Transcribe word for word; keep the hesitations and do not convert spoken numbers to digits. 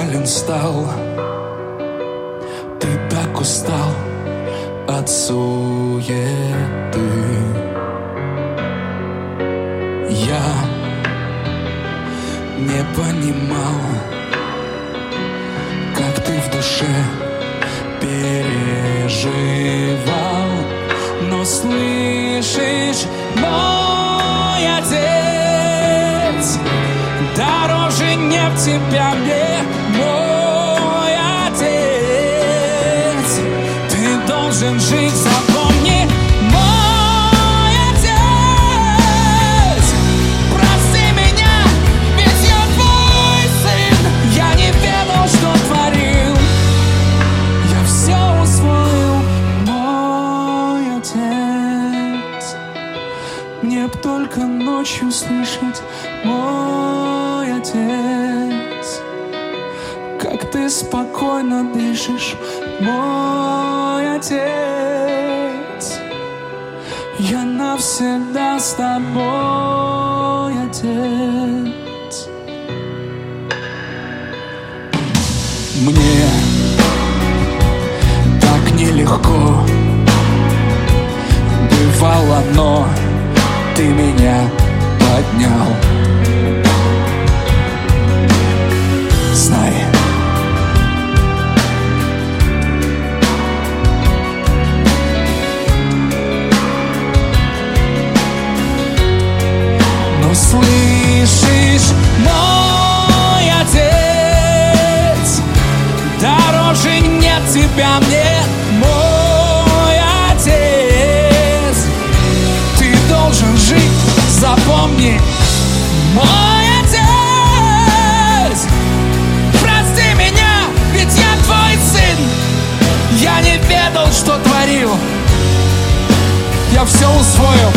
печален стал, ты так устал от суеты. Я не понимал, как ты в душе переживал. Но слышишь, мой отец дороже нет тебя мне, мой отец. Ты должен жить, запомни, мой отец. Прости меня, ведь я твой сын. Я не ведал, что творил, я все усвоил, мой отец. Мне б только ночью слышать, мой отец, как ты спокойно дышишь, мой отец. Я навсегда с тобой, отец. Мне так нелегко бывало, но ты меня поднял. Знай, но слышишь, мой отец, дороже нет тебя мне, мой отец. Ты должен жить, запомни, мой отец. Прости меня, ведь я твой сын. Я не ведал, что творил, я все усвоил,